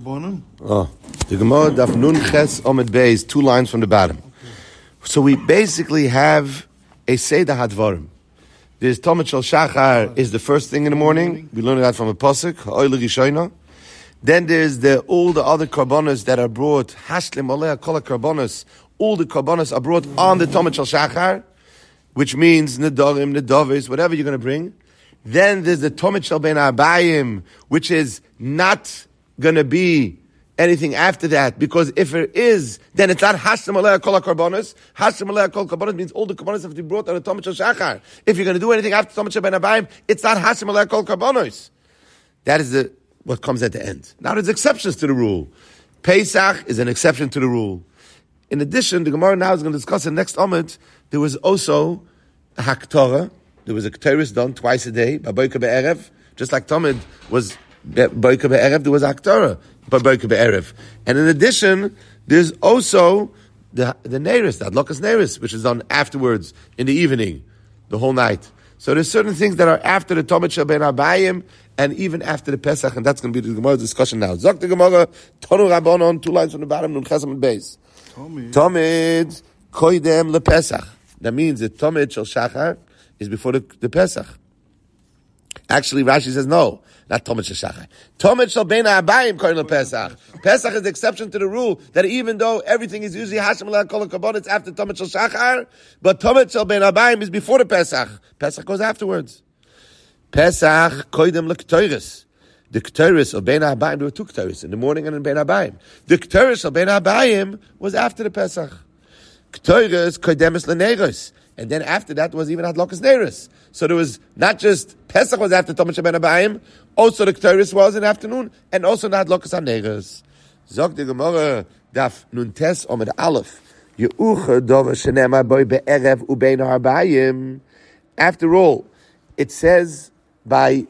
Oh, the Gemara Daf Nun Ches Omid Beis, 2 lines from the bottom. So we basically have a Seder Hadvarim. There's Tomit Shel Shachar is the first thing in the morning. We learn that from a pasuk. Ha'oile Rishono. Then there's all the other karbonos that are brought. Hashlim Oleh Kol karbonos. All the karbonos are brought on the Tomit Shel Shachar, which means Nedarim, Nedavis, whatever you're going to bring. Then there's the Tomit Shel Ben Arbayim, which is not going to be anything after that, because if it is, then it's not Hashem Aleh Kol HaKarbonos. Hashem Aleh Kol HaKarbonos means all the Karbonos have to be brought on the Tomit Shel Shachar. If you're going to do anything after Tomit Shel Ben Arbayim, it's not Hashem Aleh Kol HaKarbonos. That is what comes at the end. Now there's exceptions to the rule. Pesach is an exception to the rule. In addition, the Gemara now is going to discuss in the next Omid, there was also a Haktorah. There was a Ketores done twice a day, B'Boker Be'erev, just like Tomid was B'Boker Be'erev, there was a Haktorah, B'Boker Be'erev. And in addition, there's also the Neiris, the Adlokas Neiris, which is done afterwards, in the evening, the whole night. So there's certain things that are after the Tomid Shel Ben Arbayim, and even after the Pesach, and that's going to be the Gemara's discussion now. Zok the Gemara, Tonu Rabbanon, 2 lines from the bottom, Nun Chesam and Beis. Tomid Koidem Le Pesach. That means that Tomid Shel Shachar is before the Pesach. Actually, Rashi says no, not Tomid Shel Shachar. Tomid Shel Ben Arbayim Koidem Le Pesach. Pesach is the exception to the rule that even though everything is usually Hashem Aleh Kol HaKarbonos, it's after Tomid Shel Shachar, but Tomid Shel Ben Arbayim is before the Pesach. Pesach goes afterwards. Pesach Koidem Le Ketores. The Ketores of Ben Arbayim, there were 2 Ketores, in the morning and in Ben Arbayim. The Ketores of Ben Arbayim was after the Pesach. Ketores Koidemis LeNeiros. And then after that was even Hadlokas Neiros. So there was not just Pesach was after Tomit Shel Ben Arbayim, also the Ketores was in the afternoon, and also the Hadlokas Neiros. Zog the Gemara Daf Nun Tes Omid Aleph. Ye'ucha Dova Shenemar Boi Be'erev Ubein Arbayim. After all, it says by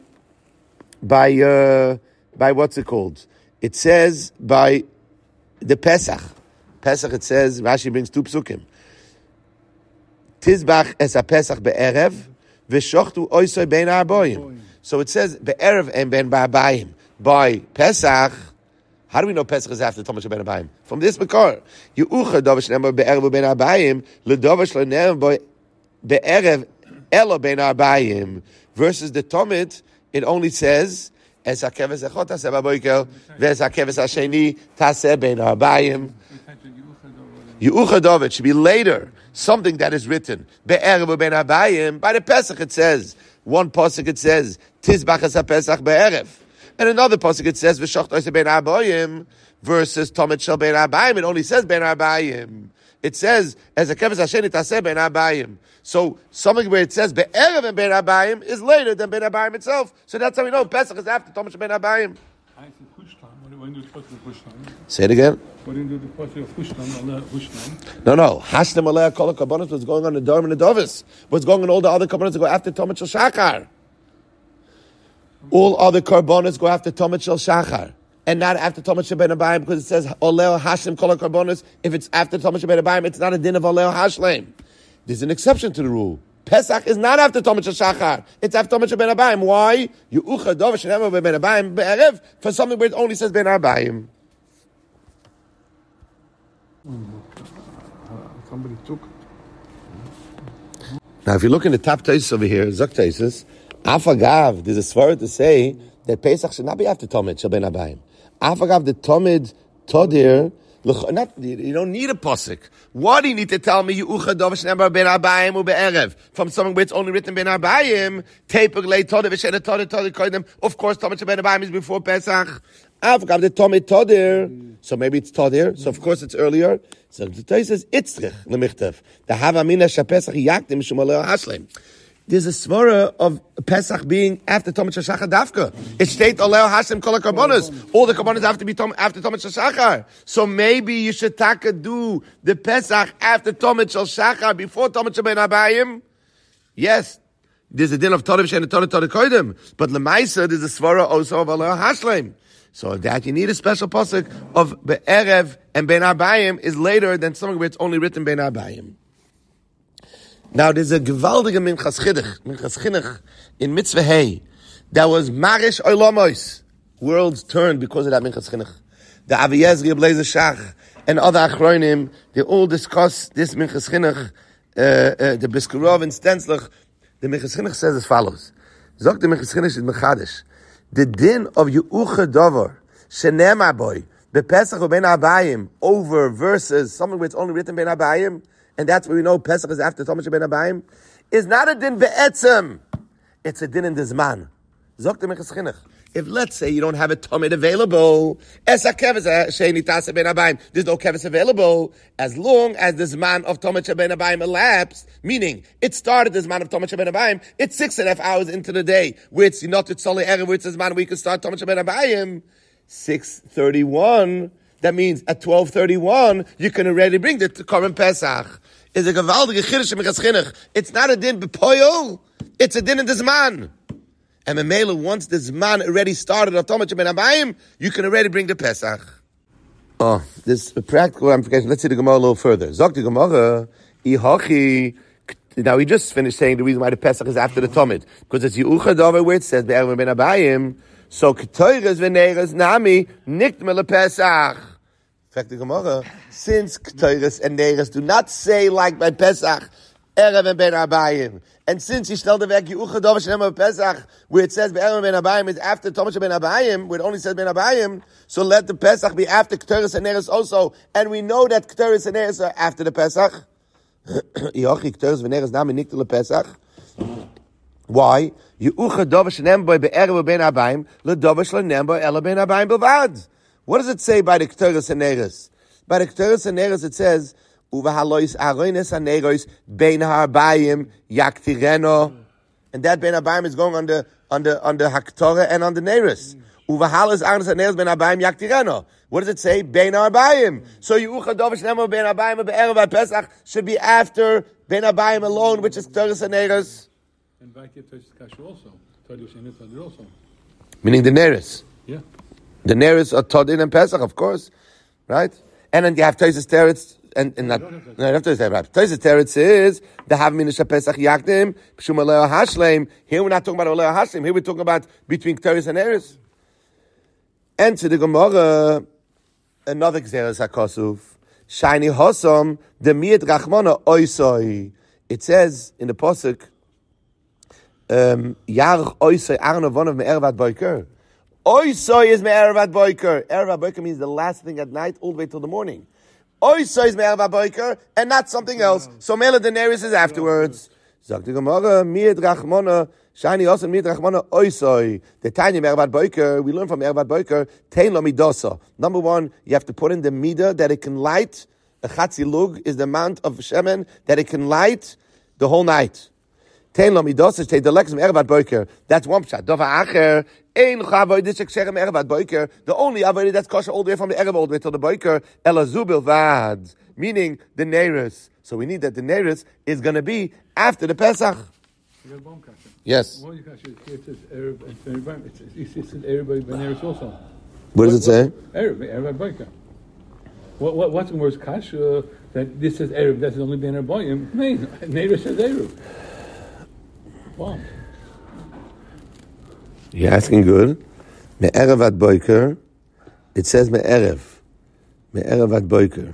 what's it called? It says by the Pesach. Pesach, it says, Rashi brings 2 psukim. Tizbach es ha-Pesach be'erev, v'shochtu oisoi bein ha'arboim. So it says, be'erev and ben ba'abayim. By Pesach, how do we know Pesach is after Tomit Shel Ben Arbayim? From this Makor. Ye'ucha dovash nemar be'erev u'bein ha'arbayim, l'dovash l'nemar be'erev elo bein ha'arbayim. Versus the Tomit, it only says, es ha-keves echot taseh b'boikel, v'es ha-keves ha'sheni taseh bein ha'arbayim. Ye'ucha should be later, something that is written. Be'erev ben Arbayim. By the Pesach it says, one pasuk it says, Tizbach es ha-Pesach be'erev. And another pasuk it says, V'shocht oiseh ben Arbayim, versus Tomit Shel Ben Arbayim. It only says ben Arbayim. It says, as a keves hasheni taseh ben Arbayim. So, something where it says be'erev and ben Arbayim is later than ben Arbayim itself. So that's how we know Pesach is after Tomit Shel Ben Arbayim. Say it again. No. Hashem Aleh Kol HaKarbonos was going on the Dorm and the Dovis. What's going on all the other Karbonos that go after Tomit Shel Shachar. All other Karbonos go after Tomit Shel Shachar. And not after Tomit Shel Ben Arbayim, because it says Oleh Hashem Kol HaKarbonos. If it's after Tomit Shel Ben Arbayim, it's not a din of Oleh Hashem. There's an exception to the rule. Pesach is not after Tomit Shel Shachar. It's after Tomit Shel Ben Arbayim. Why? Ye'ucha Dova Shenemar Ben Arbayim be'erev, for something where it only says Ben Arbayim. Somebody took it. Now, if you look in the top Taisus over here, Zok Taisus, Afagav, there's a svara to say that Pesach should not be after Tomit Shel Ben Arbayim. Afagav, the Tomid Todir, you don't need a pasuk. What do you need to tell me? Ye'ucha Dova Shenemar Ben Arbayim u'be'erev. From something where it's only written Ben Arbayim, Teipuk lei Todir v'shena Todir koydem. Of course, Tomit Shel Ben Arbayim is before Pesach. I've got the Tomid Todir, so maybe it's Todir. So of course it's earlier. So the Torah says Itzrich lemichtav. The Havamina Shapesach Yakdim Mishum Aleh Hashlem. There's a svara of Pesach being after Tomit Shel Shachar Dafka. It states Oleh Hashem Kol HaKarbonos. All the Karbonos have to be after Tomit Shel Shachar. So maybe you should do the Pesach after Tomit Shel Shachar before Tomit Shel Ben Arbayim. Yes. There's a din of Todim Shein and Todim Kodim. But Lemaisa, there's a svara also of Oleh Hashlem. So that you need a special pasuk of Be'erev and Ben Arbayim is later than something where it's only written Ben Arbayim. Now there's a gewaldige Minchas Chinuch in Mitzvah Hey that was Marish Oilamos. Worlds turned because of that Minchas Chinuch. the Avi Yezri, Ablezer Shach, and other Achronim, they all discuss this Minchas Chinuch, the Briskerov and Stenzlich. The Minchas Chinuch says as follows. Zok the Minchas Chinuch is Mechadish. The din of Ye'ucha Dover, Shenemar boy, Pesach or Ben Abayim, over verses, something where it's only written Ben Abayim, and that's where we know Pesach is after Tomash Ben Abayim, is not a din be'etzem. It's a din in the Zman. Zok the Minchas Chinuch. If let's say you don't have a Tomid available, there's no kevis available, as long as the Zman of Tomid Ben Abayim elapsed, meaning it started the Zman of Tomid Ben Abayim, it's 6.5 hours into the day, which not it's only erev, which is Zman we can start Tomid Ben Abayim, 6:31. That means at 12:31 you can already bring the Korban Pesach. Is a gewaltige Chiddush Minchas Chinuch. It's not a din b'poyol, it's a din in the Zman. And Memela, once the Zman already started of Tomach Ben Abayim, you can already bring the Pesach. Oh, this is a practical ramification. Let's see the Gemara a little further. Zok the Gemara, Ihochi. Now we just finished saying the reason why the Pesach is after the Tomid, because it's Ye'ucha Dover where it says Be'erev Ben Abayim. So K'toyres v'neiras nami nikdme lePesach. In fact, the Gemara, since K'toyres and neiras do not say like by Pesach, Erev and Ben Abayim. And since you stelled the weg Ye'ucha Dover Shenemar Pesach, where it says Be'erev Ben Abayim is after Tomash Ben Abayim, where it only says Ben Abayim, so let the Pesach be after K'toyres and neiras also. And we know that K'toyres and neiras are after the Pesach. Ihochi K'toyres v'neiras nami nikdme lePesach. Why? Ye'ucha Dover Shenemar Be'erev Ben Abayim leDover Shenemar Ela Ben Abayim B'vad. What does it say by the K'toyres and neiras? By the K'toyres and neiras it says Uvahalois aroines haneros bein ha'arbayim yaktireno, and that bein ha'arbayim is going on the haktorah and on the neiros. Uvahalos aroines haneros bein ha'arbayim yaktireno. What does it say? Bein ha'arbayim. So Ye'ucha Dover Shenemar bein ha'arbayim be'erev Pesach should be after bein ha'arbayim alone, which is K'toyres and neiros. And back here Tosh Kasha also. Tosh and Tosh also. Meaning the neiros. Yeah. The neiros are Todin and Pesach, of course, right? And then you have Tosis Teretz. And not, no, you have to say right. Tosis Teretz is the Havmin Pesach Yakdim Pshum Aleo Hashleim. Here we're not talking about Aleo Hashleim. Here we're talking about between K'toyres and neiros. And to the Gemara, another Gzeres HaKosuf, Shiny Hosom the Miet Rachmana Oisoi. It says in the pasuk, Yarch Oisoi Arno Vonav Me'ervat Boiker. Oisoi is Me'ervat Boiker. Ervat Boiker means the last thing at night, all the way till the morning. Oisoi is Me'ervat Boiker, and not something else. So Mela the neiros is afterwards. Zok the Gemara, Miet Rachmana, Shiny also Miet Rachmana Oisoi. The Tanya Me'ervat Boiker, we learn from Me'ervat Boiker, Tein Lo Midosa. Number one, you have to put in the midah that it can light. A Chatzi Lug is the amount of shemen that it can light the whole night. Tein Lo Midosa, Tein Delexim Me'ervat Boiker. That's one pshat. Dova Acher, Ein Chavoidis Sheksherem Me'ervat Boiker. The only avodah that's kosher all the way from the Erev all the way till the Boiker, Ela Zubil Vad. Meaning the neiros. So we need that the neiros is going to be after the Pesach. Yes. Well, it says Erev and Ben Abayim. It says Erev Ben Neiros also. What does it say? Erev Boiker. What's the worst kasha that this says Erev, that's only Ben Abayim? Neiros says Erev. Wow. You're asking good. Me'erev ad boiker. It says me'erev. Me'erev ad boiker.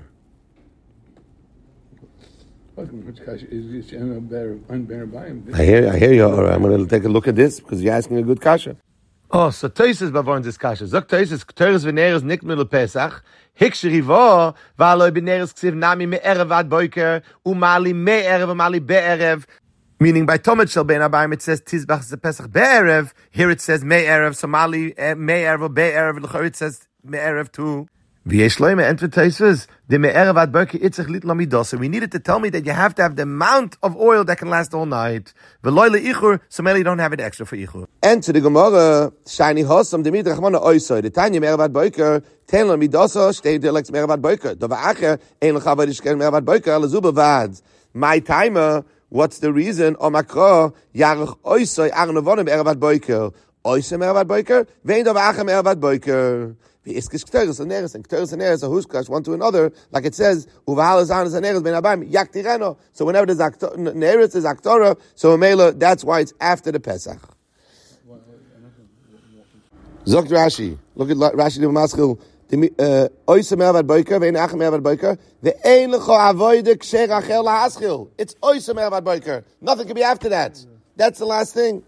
I hear you. All right, I'm going to take a look at this because you're asking a good kasha. Oh, so Tosis bavon this kasha. Zok Tosis K'toyres v'neiros nikdme lePesach. Hiksherivo v'aloi b'neiros ksiv nami me'erev ad boiker u'mali me'erev u'mali be'erev. Meaning by Tomid Shel Ben Abayim it says Tizbach the Pesach be'erev. Here it says me'erev. So mali me'erev or be'erev. L'chor it says me'erev too. V'yesh loime enter Tosis the me'erev ad boiker itzich lit lo midosa. We needed to tell me that you have to have the amount of oil that can last all night. V'loi le'ichur, so maybe you don't have it extra for ichur. And to the Gemara, shiny hosam demid rachmana oisoi. The tanya me'erev ad boiker ten lo midosa shtei deleks me'erev ad boiker. Dova acher ein l'chavad ishken me'erev ad boiker lezuba vad. My timer. What's the reason? Omakro yarach oisoi arnovonim me'erev ad boiker. Oisoi me'erev ad boiker vein dova acher me'erev ad boiker. And K'toyres and neiros are huskash one to another, like it says, uvahalos aroines haneros ben abayim yaktireno. So whenever there's neiros, there's aktorah. So Mela, that's why it's after the Pesach. Zok Rashi, look at Rashi the Maskil. Oise mer vad boiker, vein ach mer vad boiker. The ein lecho avoide ksher achel la'aschil. It's oise mer vad boiker. Nothing can be after that. That's the last thing.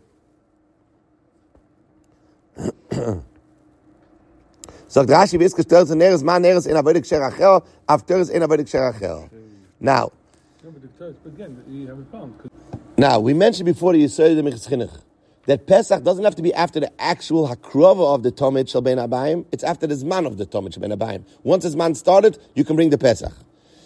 Sagt Rashi, wie ist gestellt, neres man neres in avoide ksher achel, after is in avoide ksher achel. Now, we mentioned before the Yisrael the Minchas Chinuch that Pesach doesn't have to be after the actual hakrova of the Tomid Shel Ben Abayim. It's after the Zman of the Tomid Shel Ben Abayim. Once the Zman started, you can bring the Pesach.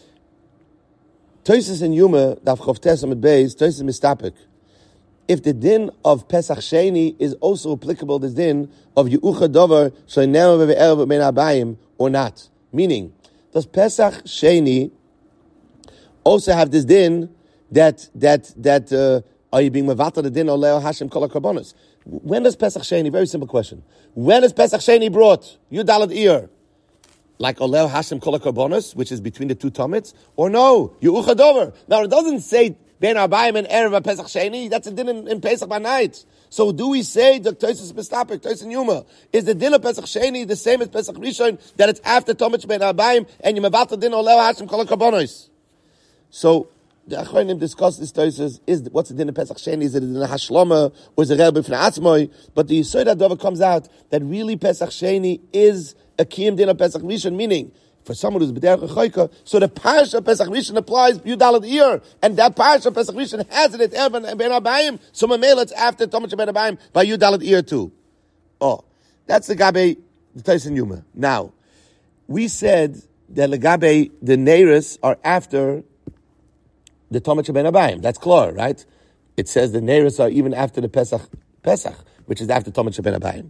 Tosis and Yuma, Daf Chavtes Amid Beis, Tosis Mistapik. If the din of Pesach Sheni is also applicable to the din of Ye'ucha Dover Shel Neu Ve'erev Ben Abayim or not. Meaning, does Pesach Sheni also have this din that are you being mevatel the din oleo Hashem kol hakarbonos? When does Pesach Sheni? Very simple question. When is Pesach Sheni brought? Yudalad Ir, like oleo Hashem kol hakarbonos, which is between the two tomids, or no? Ye'ucha dover. Now it doesn't say ben arbayim and erev Pesach Sheni. That's a din in Pesach by night. So do we say the Tosis Mistapik, Tosis and Yuma, is the din of Pesach Sheni the same as Pesach Rishon, that it's after tomid ben arbayim and you mevatel din oleo Hashem kol hakarbonos? So the Achronim discuss this Tosis, is what's the din of Pesach Sheni? Is it in the Hashlama or is it Rebbe from Atzmoi? But the Yisod Adova comes out that really Pesach Sheni is a kiyum din of Pesach Rishon, meaning for someone who's b'derech choika, so the parish of Pesach Rishon applies Yudalad Ir, and that parish of Pesach Rishon has it at Evan and Ben Abayim. So Mamela it's after Tomach Ben Abayim by Yudalad Ir too. Oh, that's the Gabe the Tosis and Yuma. Now we said that the Gabe the Neiris are after the Tomach Ben Abayim. That's clear, right? It says the Neiris are even after the Pesach, which is after Tomach Ben Abayim.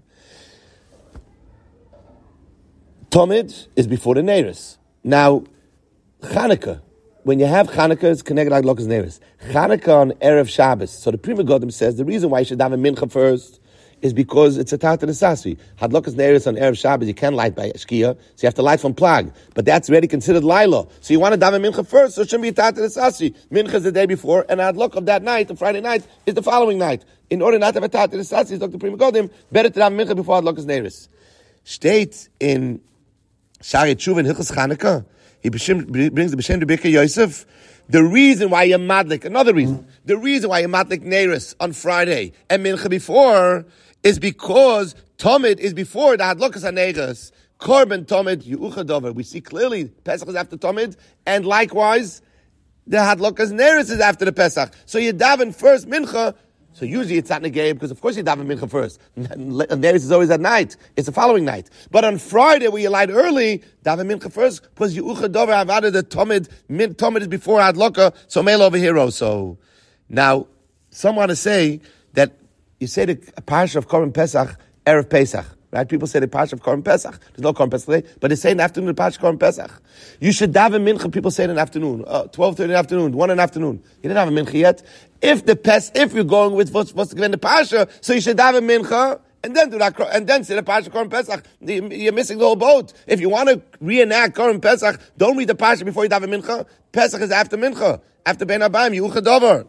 Tomid is before the Neiris. Now, Chanukah, when you have Chanukah, it's connected like Lokas Neiris. Chanukah on Erev Shabbos. So the Prima Godim says the reason why you should have a mincha first is because it's a Tata Nesasi. Hadlokas Neiris on Erev Shabbos, you can light by Shkia, so you have to light from Plag. But that's already considered Laila. So you want to daven Mincha first, so it shouldn't be a Tata Nesasi. Mincha is the day before, and Hadlok of that night, the Friday night, is the following night. In order not to have a Tata Nesasi, Dr. Prima Godim, better to daven Mincha before Hadlokas Neiris. State in Shari Tshuva in Hilchos Chanukah, he brings the B'Shem Rebbeika Yosef. The reason why you madlik, another reason, the reason why you madlik Neiris on Friday and Mincha before is because Tomid is before the Hadlokas HaNeiros. Korban Tomid, Ye'ucha Dover. We see clearly Pesach is after Tomid, and likewise, the Hadlokas Neiros is after the Pesach. So you daven first Mincha. So usually it's not negay because of course you daven Mincha first. Neiros is always at night. It's the following night. But on Friday where you light early, daven Mincha first because Ye'ucha Dover have added the Tomid. Tomid is before Hadloka, so mail over here also. Now, some want to say that you say the parsha of Korban Pesach, Erev Pesach, right? People say the parsha of Korban Pesach. There's no Korban Pesach today, but they say in the afternoon the parsha of Korban Pesach. You should daven Mincha, people say in the afternoon, 12:30 in the afternoon, 1 in the afternoon. You didn't have a Mincha yet. If you're going with what's supposed to be in the parsha, so you should daven Mincha, and then do that, and then say the parsha of Korban Pesach. You're missing the whole boat. If you want to reenact Korban Pesach, don't read the parsha before you daven Mincha. Pesach is after Mincha, after Ben Abayim, Ye'ucha Dover.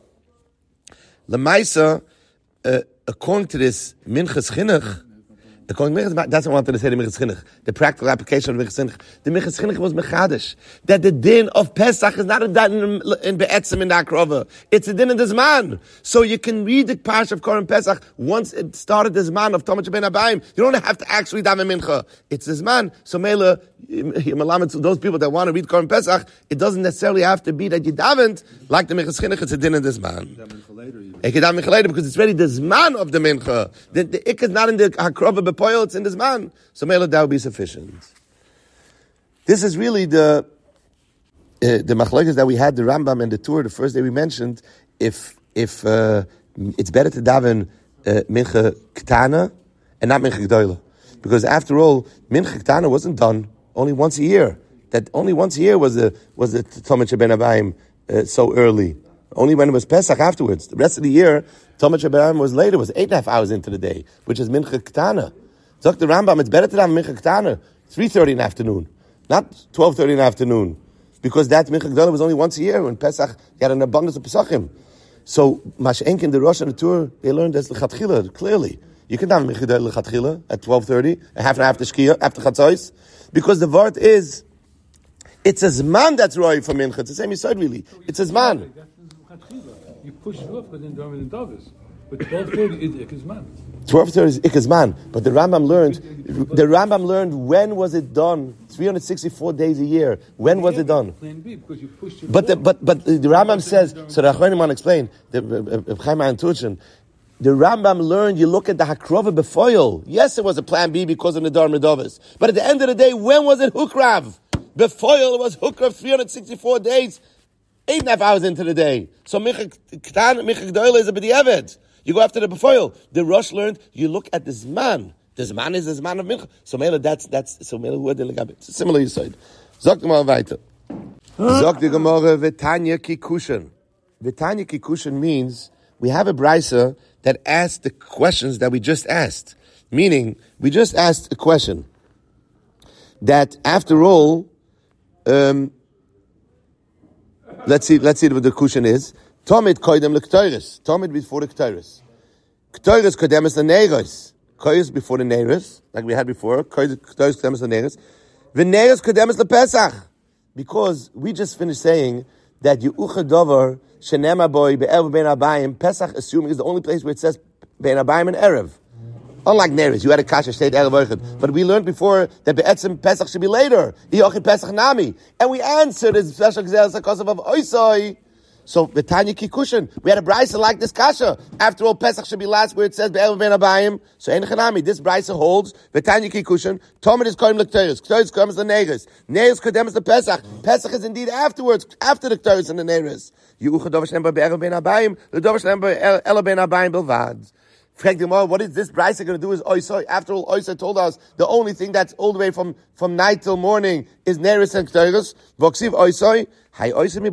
Lemaisa, according to this Minchas Chinuch, that's what I wanted to say, the Minchas Chinuch, the practical application of Minchas Chinuch. The Minchas Chinuch was mechadish, that the din of Pesach is not a din in Be'etzim in the Akrova. It's a din in the Zman. So you can read the parsha of Korban Pesach once it started the Zman of Tomach Ben Abayim. You don't have to actually daven Mincha. It's the Zman. So Mela, those people that want to read Korban Pesach, it doesn't necessarily have to be that you davened, like the Minchas Chinuch, it's a din in the Zman. You can daven Mincha later because it's already the Zman of the Mincha. The Ik is not in the Akrova Bepoil, it's in the Zman. So Mela, that would be sufficient. This is really the machlokes that we had, the Rambam and the Tur, the first day we mentioned, if it's better to daven Mincha Ketana and not Mincha Gdoila. Because after all, Mincha Ketana wasn't done only once a year. That only once a year was the Tomach Ben Abayim so early. Only when it was Pesach afterwards. The rest of the year, Tomach Ben Abayim was later, was 8.5 hours into the day, which is Mincha Ketana. Zok the Rambam, it's better to have Mincha Ketana 3:30 in the afternoon, not 12:30 in the afternoon, because that Mincha Gdola was only once a year. When Pesach, you had an abundance of Pesachim. So Mash'enkin, the Rosh and the Tur, they learned that's L'chatchila, clearly. You can have Mincha Gdola L'chatchila at 12:30, a half an hour after Shkia, after Chatzos. Because the word is, it's a zman that's roy for mincha. It's the same side really. It's a zman. You push it off because then Darwin and Davis. But 12:30 is Ikazman. 12:30 is Ikazman. But the Rambam learned when was it done? 364 days a year. When was it done? Plan B, because you pushed it. But the Rambam says, so the Achronim want to explain, the Rambam learned, you look at the Hakrova Befoil. Yes, it was a plan B because of Nadar Medovis. But at the end of the day, when was it Hukrav? Befoil was Hukrav 364 days, 8.5 hours into the day. So Micha Gdoila is a B'di'evet. You go after the Befoil. The Rosh learned, you look at the Zman. The Zman is the Zman of Mincha. So Mela, that's so Mela who had the Legabit. It's a similar side. Zog the Gemara weiter. Zog the Gemara V'tanya Kikushan. V'tanya Kikushan means we have a brisa that asked the questions that we just asked. Meaning, we just asked a question that after all, let's see what the kushan is. Tomid koydem l'ktoiris. Tomid before the ktoiris. Ktoiris kodemis l'neiros. Koyis before the neiros, like we had before. Ktoiris kodemis l'neiros. V'neiros kodemis l'pesach. Because we just finished saying that Yu'ucha Dover Shenema Boy Be'ev Ben Abayim, Pesach assuming is the only place where it says Ben Abayim and Erev. Unlike Neres, you had a kasha state Erev Oichad. But we learned before that Be'etzim Pesach should be later. Yochi Pesach Nami. And we answered as special Gzeres HaKosav of Oisoi. So V'tanya Kikushin, we had a brisa like this kasha. After all, Pesach should be last where it says Be'ev Ben Abayim. So Ein Chanami, this brisa holds V'tanya Kikushin. Tomid is Koyim L'Kteris. Kteris comes the Neres. Neres Kodemis the Pesach. Pesach is indeed afterwards, after the Kteris and the Neres. Yu'ucha Dov Shem Be'ev Ben Abayim. The Dov Shem Be'el Ben Abayim Bilvad. What is this brisa going to do is Oisoi. After all, Oisoi told us the only thing that's all the way from night till morning is Neres and Kteris. Voksiv Oisoi. It's only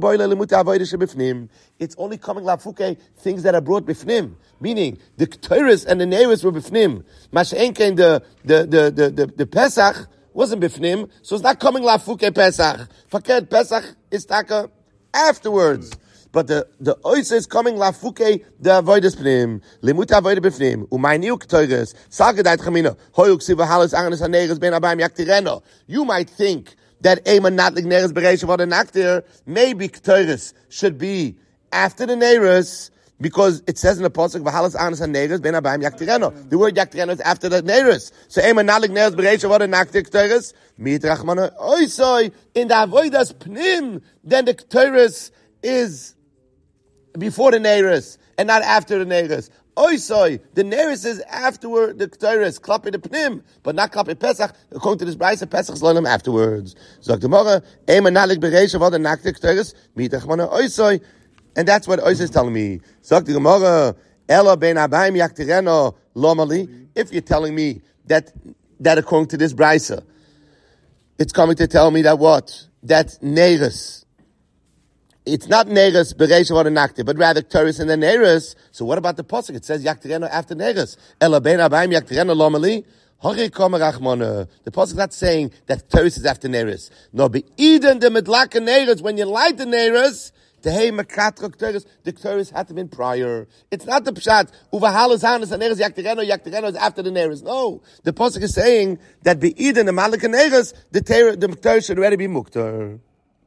coming lafuke things that are brought bifnim, meaning the Kteris and the Neres were bifnim. Masha'enkein the Pesach wasn't bifnim, so it's not coming lafuke Pesach. Faked Pesach is taka afterwards. But the oisa is coming lafuke the avodas pnim limuta avodah bifnim umayniu Kteris sagedait chamina hoyuk siva halas agnes haneres ben abayim yaktireno. You might think that Eman not like Neres Bereisha for the Naktir, maybe Kteris should be after the Neres, because it says in the Pasuk, V'halas Anas HaNeres Ben Abayim Yaktireno. The word Yaktireno is after the Neres. So Eman not like Neres Bereisha for the Naktir Kteris, Mit Rachmana Oisoi, in the Avodas Pnim, then the Kteris is before the Neres, and not after the Neres. Oisoi, the Neres is afterward the Kteris, Klapi the Pnim, but not Klapi Pesach. According to this Brisa, Pesach is learned afterwards. Zog the Mora, Eman Nalik Bereisha Vod and Naktik Kteris, Mitachmana Oisoi, and that's what Oisoi is telling me. Zog the Mora, Ella Ben Abayim Yaktireno Lomali. If you're telling me that according to this Brisa, it's coming to tell me that what? That Neres. It's not Neres, Bereisha Vod and Naktik, but rather Kteris and the Neres. So what about the Pasuk? It says Yaktireno after Neres. Ella Ben Abayim Yaktireno Lomali. The Pasuk is not saying that Kteris is after Neres. No, but even the Medlaka Neres, when you light the Neres, the Hey Makatra Kteris, the Kteris had to be prior. It's not the Pshat, Uvahalas Hanas and Neres Yaktireno is after the Neres. No. The Pasuk is saying that be even the Malaka Neres, the Kteris should already be Muktar.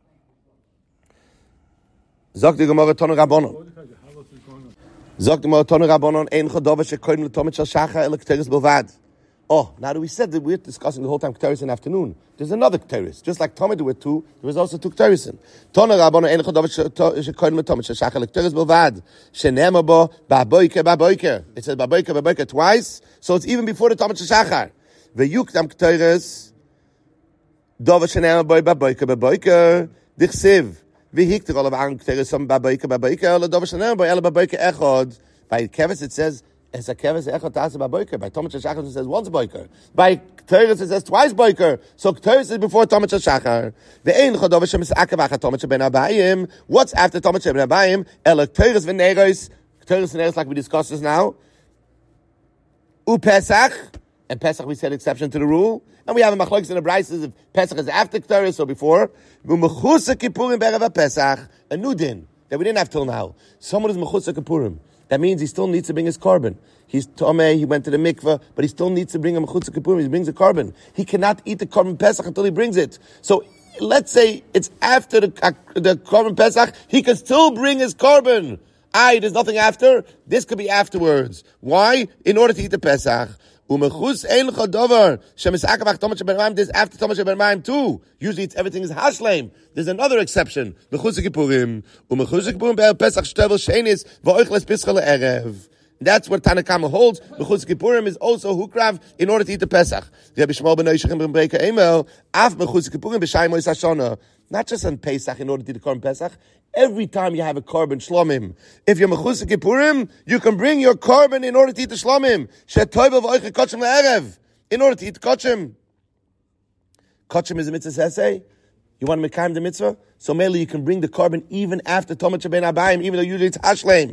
Zog the Gemara Tonu Rabbanon. Zog the Gemara Tonu Rabbanon, Ein Chodova Shekoyim L'Tomit Shel Shachar El Kteris Bilvad. Oh, now that we said that we're discussing the whole time Kteris in the afternoon, there's another Kteris. Just like Tomid were two, there was also two Kteris in. Tonu Rabbanon, Ein Chodova Shekoyim L'Tomit Shel Shachar El Kteris Bilvad. Shenema bo Ba'boiker. It says Ba'boiker twice, so it's even before the Tomit Shel Shachar. Ve'yukdam Kteris, Dova Shenema bo Ba'boiker, Dichsiv. By Kevis it says as a Kevis echad tasa b'boiker. By Tomit Shachar it says once boiker. By Kteris it says twice boiker. So Kteris is before Tomit Shachar. Ve'ein chodov shemisakav achat Tomit ben Abayim. What's after Tomit ben Abayim? Ela Kteris v'neros. Kteris v'neros like we discussed this now. Pesach. And Pesach we said exception to the rule. And we have a machlokes in the Braises if Pesach is after Kteris or before. Mechusa Kippurim berev Pesach, a new din that we didn't have till now. Someone is mechusa Kippurim. That means he still needs to bring his korban. He's tomei. He went to the mikveh, but he still needs to bring a mechutz kippurim. He brings a carbon. He cannot eat the carbon pesach until he brings it. So let's say it's after the carbon pesach. He can still bring his carbon. There's nothing after. This could be afterwards. Why? In order to eat the pesach. This after Tomash Be'Mayim too. Usually everything is hashleim. There's another exception. That's what Tanakama holds. Mechutz Kippurim is also hukrav in order to eat the Pesach. Not just on Pesach in order to eat the Korban Pesach. Every time you have a Korban Shlomim. If you're Mechutz Kippurim, you can bring your Korban in order to eat the Shlomim. In order to eat the Kochim. Kochim is a mitzvah essay. You want to mekayim the mitzvah? So mainly you can bring the Korban even after Tomash Ben Abayim, even though usually it's Hashleim.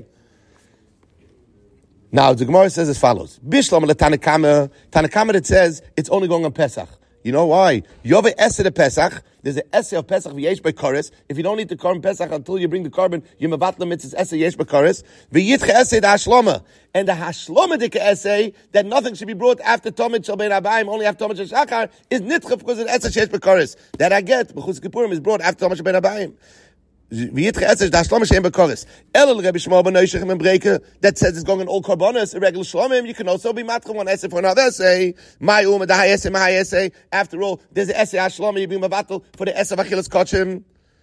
Now, the Gemara says as follows. Bishlam Tanakama that says it's only going on Pesach. You know why? You have an essay of Pesach. There's an essay of Pesach v'yesh b'kares. If you don't eat the carbon Pesach until you bring the carbon, you mevatla mitzvahs essay yesh b'kares. V'yitche essay the hashloma. And the hashloma dika essay that nothing should be brought after Tomid Shel Ben Abayim, only after Tomid Shel Shachar, is nitche because it's essay yesh b'kares. That I get, B'chutz Kippurim is brought after Tomid Shel Ben Abayim. That says it's going on all karbonos, a regular shlomim. You can also be matching one essay for another essay. My essay. After all, there's an essay shlomim. You be mavatal for the essay of Achilas Kochim.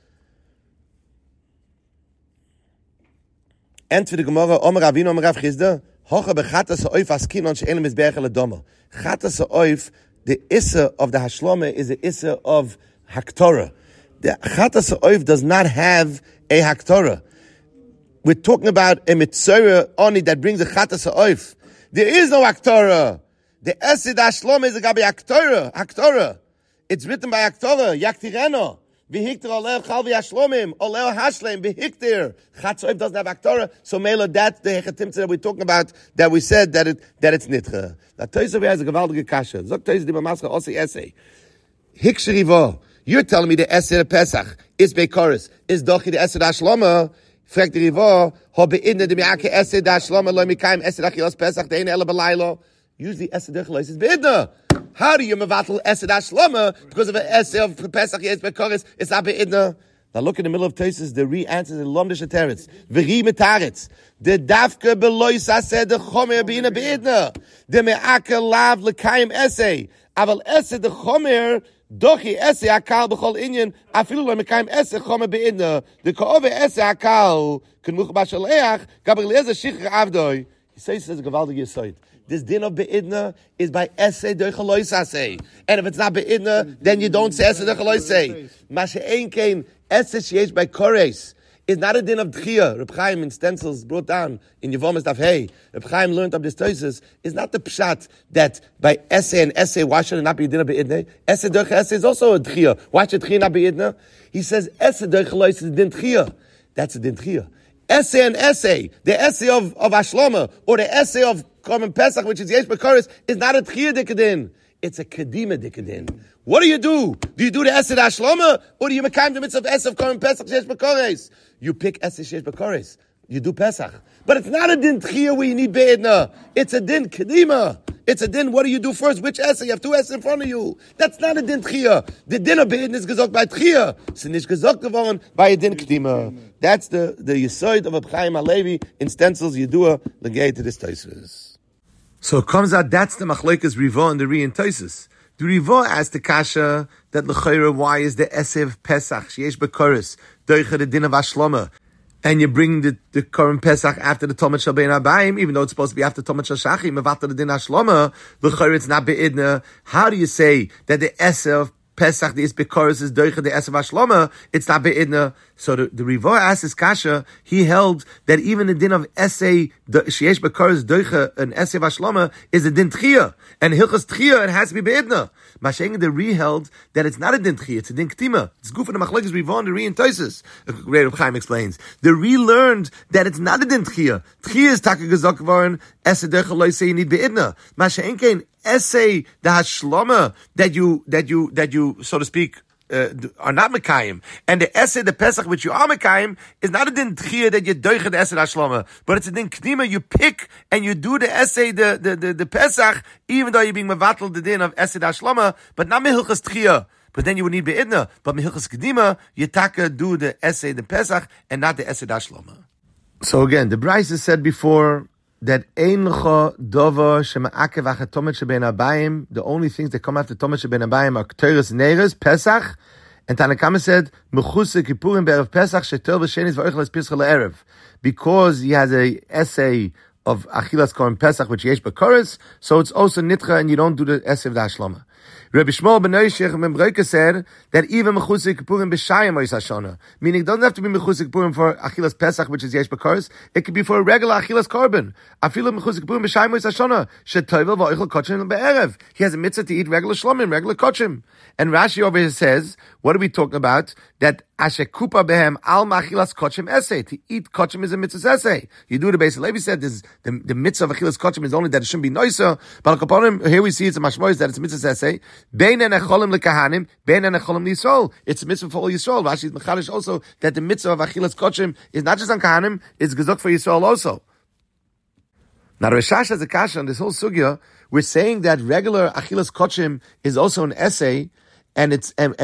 Enter the Gemara. Omer Avinu, Omer Rav Chizda. Hocha bechatas ha'oif askinon she'elim mizbeach eladoma. Chatas ha'oif, the issa of the hashlomim is the issa of haktorah. The Chatas Ha'oif does not have a Haktorah. We're talking about a Mitzorah only that brings a Chatas Ha'oif. There is no Haktorah. The Esid HaShlom is a Gabi Haktorah. It's written by Haktorah, Yaktireno. V'hiktir oleo chal v'yashlomim, oleo hashlem, v'hiktir. Chatas Ha'oif doesn't have Haktorah. So Mela, that's the Hechatimtza that we're talking about, that we said that it's Nitcha. Now Toysov has a Gavaldige Kasha. Zok Toysov di Mamascha Osi Essay. Hiksherivo. You're telling me the Esed of Pesach is Beikoris, is Dochi the Esed HaShloma, Frek the Rivo, Ho Be'idna de Mi'ake Esed HaShloma, Lo Mikayim Esed HaChilas Pesach, De'en Ela B'Laylo. Usually Esed HaChilas is Be'idna. How do you mevatel Esed HaShloma? Because of an Esed of Pesach, yes, Beikoris, it's not Be'idna. Now look in the middle of Tosis, the re-answers in Lomdish Teretz. V'ri Metaretz. The Dafka Belois HaSed, the Chomer Be'ina Be'idna. The Me'ake Lav L'Kayim Esed. Aval Esed the Chomer, Dochi esse akal b'chol inyan afilu lo mekayim esse chome beidna the koove esse akal ken much bashaleach Gabriel Eliezer shikhr avdoi. He says a gavaldig yisoid. This din of beidna is by esse doichalois ase, and if it's not beidna, then you don't say esse doichalois say. Mashe ein kein esse sheyesh by kores. Is not a din of Dchia. Reb Chaim in stencils brought down in Yevomis Daf Hey. Reb Chaim learned of this Tosis. Is not the pshat that by essay and essay, why should it not be a din of Be'idne? Essay Derech Essay is also a Dchia. Why should Dchia not be Idne? He says essay Derech Lois is a din Dchia. That's a din Dchia. Essay and essay, the essay of Ashloma, or the essay of Korban Pesach, which is Yesh B'Koris, is not a Dchia Dikadin. It's a Kedima Dikadin. What do? Do you do the Esed Ashloma, or do you mekayim the mitzvah of Esed of Korban Pesach Shesh B'Kores? You pick Esed Shesh B'Kores. You do Pesach. But it's not a din Tchiyah where you need Be'edna. It's a din Kedima. It's a din, what do you do first? Which Esed? You have two Esed in front of you. That's not a din Tchiyah. The din of Be'edna is gezogt by Tchiyah. It's nicht gezogt geworden by a din Kedima. That's the Yisoid of Reb Chaim HaLevi in stencils Yedua Legate to this Tosfos. So it comes out that's the Machlekes Riva and the Ri and Tosis. The Riva asked the Kasha that l'chayra, why is the Esev Pesach sheyesh b'koris doicha the din of Ashloma, and you bring the Korban Pesach after the Tomat Shel Ben Abayim, even though it's supposed to be after Tomat Shel Shachim, after the din Ashloma, l'chayra it's not be'idna. How do you say that the Esev Pesach the Isbikoris is doicha the Esev Ashloma? It's not be'idna. So the Riva asked his Kasha, he held that even the din of Esei, sheyesh b'koris doicha an Esev Ashloma is a din Tchiyah. And Hilchas Tchiyah, it has to be be'idna. Masheng the Ri held that it's not a din Tchiyah, it's a din Ktima. It's good for the Machlekes Riva and the Ri and Tosis. Great Reb Chaim explains. The Ri learned that it's not a din Tchiyah. Tchiyah is taka gezok geworden, Esei doicha lo say you need be'idna. Masheng kein Esei the Hashloma that you, so to speak, are not Mekayim. And the Esed, the Pesach, which you are Mekayim, is not a din Tchiyah that you doiche the Esed Hashlama, but it's a din Knima, you pick and you do the Esed, the Pesach, even though you're being Mevatel the din of Esed Hashlama, but not Mehilchas Tchiyah. But then you would need Be'idna. But Mehilchas Kedima, you taka do the Esed, the Pesach, and not the Esed Hashlama. So again, the Brisa said before, that ein lecha dover shema'akev achat tomet shebein abayim. The only things that come after tomet shebein abayim are Ketores Neres, Pesach, and Tanakama said mechuse kippurim be'erev Pesach shetor v'shenis v'oichel es pischa le'erev, because he has a essay of achilas kohen Pesach which yesh b'koros, so it's also nitcha and you don't do the essay of the Hashlama. Rabbi Shmuel ben Oishech Membreke said that even mechusik Purim b'shayim ois hashana, meaning it doesn't have to be mechusik Purim for achilas Pesach, which is yesh b'karos. It could be for a regular achilas korban. Afilu mechusik Purim b'shayim ois hashana shetovel v'oichel kochim be'erev. He has a mitzvah to eat regular shlomim, regular kochim. And Rashi over here says, what are we talking about? That asher kupa behem al machilas kochim essay. To eat kochim is a mitzvah essay. You do the base. Levi said this, the mitzvah of achilas kochim is only that it shouldn't be noiser. But here we see it's a mashmois that it's a mitzvah essay. Bein and echolim lekahanim, bein and echolim lisol. It's a mitzvah for all Yisrael. Rashi is mechalish also that the mitzvah of achilas kochim is not just on kahanim, it's gezok for Yisrael also. Now, Rosh Hashanah has a kasha on this whole sugya. We're saying that regular achilas kochim is also an essay, and it's and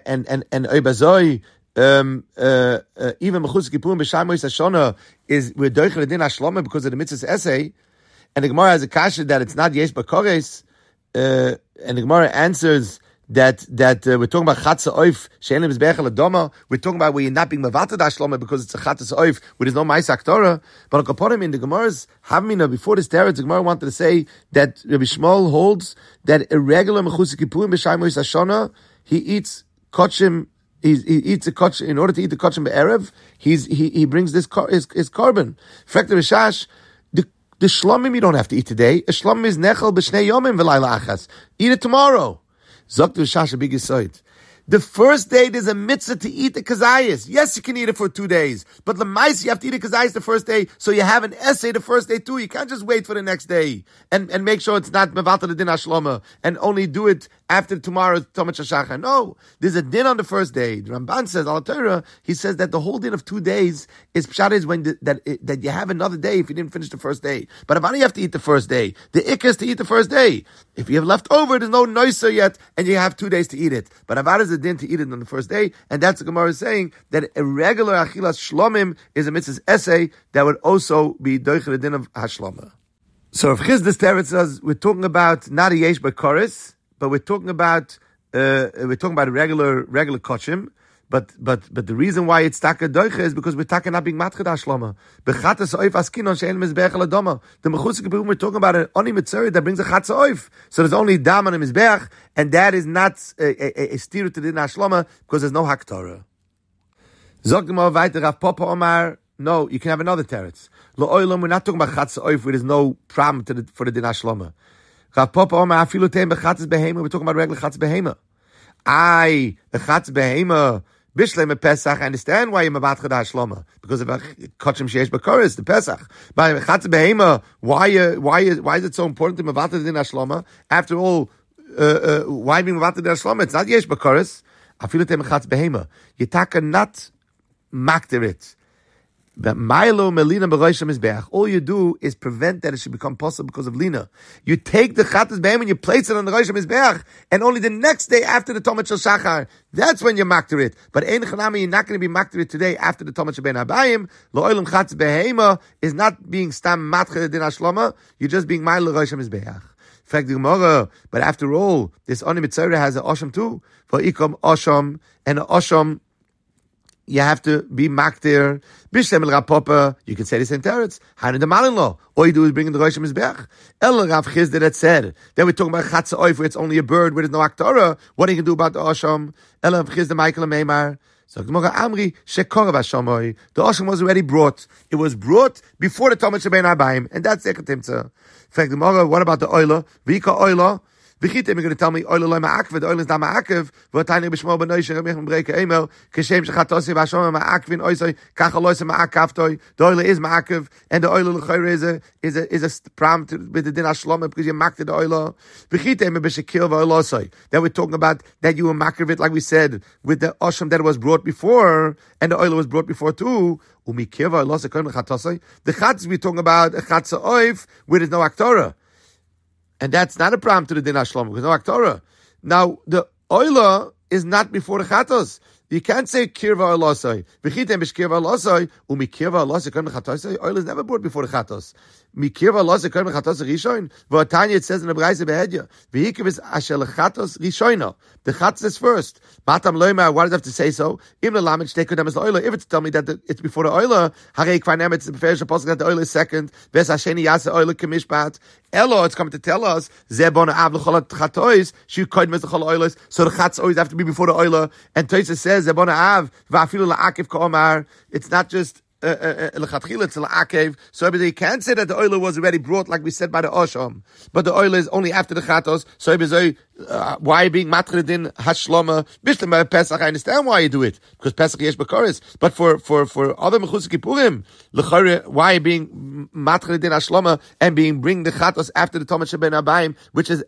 oibazoi even mechus kippurim b'shayim ois hashana is we're doichel din hashlama because of the mitzvah's essay, and the Gemara has a kasha that it's not yesh b'kores, and the Gemara answers that we're talking about chatzah oif she'en mizbeach l'doma. We're talking about where you're not being mevated hashlama because it's a chatzah oif where there's no ma'asak Torah. But on kaponim in the Gemara's havmina before this teretz, the Gemara wanted to say that Rabbi Shmuel holds that a regular mechusik kippurim b'shayim ois hashana, he eats kochim. He eats a kochim in order to eat the kochim be'erev. He brings his korban. Frekter Rishash. The shlomim you don't have to eat today. A shlomim is nechel b'shnei yomim v'layla achas. Eat it tomorrow. Zokt Rishash a big yisoid. The first day there's a mitzvah to eat the kazayis. Yes, you can eat it for 2 days, but the mice you have to eat the kazayis the first day, so you have an essay the first day too. You can't just wait for the next day and make sure it's not mevatel the din hashlama and only do it after tomorrow's Tomat Shachar. No, there's a din on the first day. The Ramban says al Torah. He says that the whole din of 2 days is pshat is when that you have another day if you didn't finish the first day. But if only you have to eat the first day, the ikka is to eat the first day. If you have left over, there's no noiser yet, and you have 2 days to eat it. But avad is a din to eat it on the first day, and that's the Gemara is saying that a regular achilas shlomim is a mitzvah's essay that would also be doichel din of hashlama. So if Chizdas Teretz says we're talking about not a yesh b'koris, but we're talking about a regular kochim. But the reason why it's taka doiche is because we're taka not being matched hashlama. Bechatas oif askinon she'en mizbeach aladoma. The mechusik kippurim we're talking about an oni mitzvah that brings a chatz oif. So there's only dam on a mizbeach, and that is not a steer to the hashlama because there's no haktorah. Zog the more weiter Rav Papa Omar. No, you can have another teretz. Lo oilam, we're not talking about chatz oif where there's no pram for the din hashlama. Rav Papa Omar afilu teim bechatas behema. We're talking about regular chatz behema. A chatz behema. Bishlem Pesach, I understand why you're mevatcha the hashlama because of kochim sheish b'koros the Pesach. By chatz behema, why is it so important to mevatcha the din hashlama? After all, why being mevatcha the hashlama? It's not yesh b'koros. Afilu tem chatz behema. Yitaka not makter it. But Milo Melina Beroisham Mizbeach. All you do is prevent that it should become possible because of Lina. You take the Chatas Behem and you place it on the Roisham Mizbeach, and only the next day after the Tomat Shel Shachar, that's when you makter it. But Ein Chanami, you're not going to be makter it today after the Tomat Shel Ben Abayim. Lo'olam Chatas Behema is not being Stam Matcher Din Hashlama, you're just being Milo Roisham Mizbeach. Fact the Gemara, but after all, this Oni Mitzorah has an Osham too. For Ikom Osham, and an Osham, you have to be makter. Bishem el Rapopa, you can say the same teretz. Hainu the malin-law. All you do is bring in the Rosh Mizbeach. El Rav Chizda that said, then we're talking about Chatza Oif, where it's only a bird, where there's no Aktorah. What are you going to do about the Osham? El Rav Chizda Michael Meimar. So the Gemara Amri, Shekorav Hashamoy. The Osham was already brought. It was brought before the Tomat Shebein Abayim, and that's the Timtza. In fact, the Gemara, what about the Oila? Vika Oila. V'chitem, you're going to tell me, oil loy ma'akev, the oil is not ma'akev, v'otayne b'shmo b'noishe, remich m'breike emel, k'shem shechatosi v'ashom ma'akevin oisoi, kacha loise ma'akaftoi, the oil is ma'akev, and the oil l'chayre is a pram with the din hashloma, because you maked the oil. V'chitem, b'shekil v'oilosoi. That we're talking about, that you were ma'akev it, like we said, with the osham that was brought before, and the oil was brought before too. The chatz we're talking about a chatz oif where there's no aktorah, and that's not a problem to the din hashlomo because no aktorah. Now the oila is not before the chatos. You can't say kirva olosai. V'chitem b'shkirva olosai umikirva olosai kon chatosai. Oil is never brought before the chatos. Mikirva olosai kon chatosai rishon. V'atanya it says in the Braisa behedya. V'hikev is asher lechatos rishono. The chatos is first. Matam loyma. Why does it have to say so? Im lelamed shtei kodem es oila. If it's tell me that it's before the oila, harei kvanem it's beferish apostle that the oila is second. Ves hasheni yase oila kemishpat. Elo, it's coming to tell us zebon av lecholat chatois shu kodem es lechol oilas. So the chatos always have to be before the oila. And Tosha says zebon av va'afilu la'akev ka'omar. It's not just l'chatchila, it's la'akev. So you can't say that the oila was already brought, like we said by the osham, but the oila is only after the chatos. So why being matredin hashloma bishlam Pesach? I understand why you do it because Pesach yesh b'koris. But for other mechusas kippurim, l'chayre, why being matredin hashloma and bring the chatos after the Tomat Sheben Abayim, which is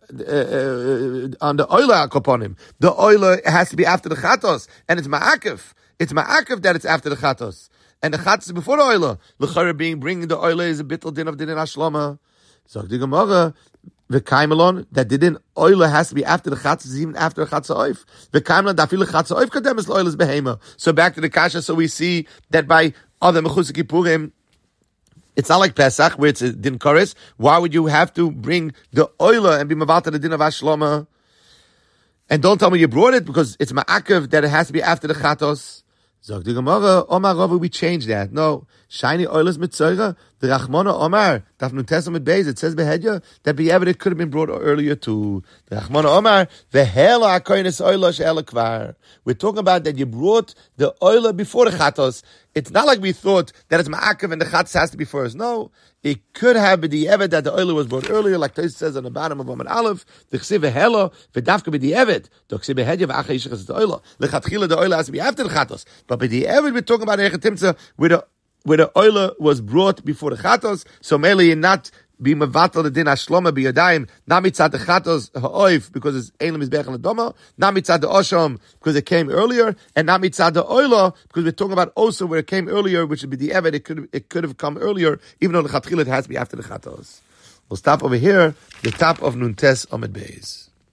on the oila akoponim. The oila has to be after the chatos, and it's ma'akev. It's ma'akev that it's after the chatos, and the chatos is before the oila. L'chayre bringing the oila is a bittul din of din hashloma. So the Gemara, the kaimelon that didn't oila has to be after the chatzos, even after the chatzah oif. The kaimelon that feel the chatzah oif kadem is oila is behema. So back to the kasha. So we see that by other mechusas kippurim, it's not like Pesach where it's a din koris. Why would you have to bring the oila and be mavalta the din of hashloma? And don't tell me you brought it because it's ma'akev that it has to be after the chatos. Zog the Gemara, Omar Rava, we change that. No, shiny oilers mitzorah. The Rachmana Omar, Daf Nun Tes Amud Beis, it says behedya that b'yevet it could have been brought earlier too. The Rachmana Omar, v'hela akoynes oila she'ela kvar. We're talking about that you brought the oila before the chatos. It's not like we thought that it's ma'akev and the chatos has to be first. No, it could have been the evet that the oila was brought earlier, like Tosha says on the bottom of Amud Aleph. The chsiv v'hela v'dafka b'di'evet. The chsiv behedya v'achar yishachas the oila. Lechatchila the oila has to be after the chatos. But b'di'evet we're talking about echetimtza where the oila was brought before the chatos, so mainly you're not be mevatel the din hashloma biyadayim, not mitzad the chatos ha'oif because it's eilim mizbeach l'doma, not mitzad the osham because it came earlier, and not mitzad the oila because we're talking about also where it came earlier, which would be the evet. It could have come earlier, even though the chatchila it has to be after the chatos. We'll stop over here, the top of Nun Tes Amud Beis.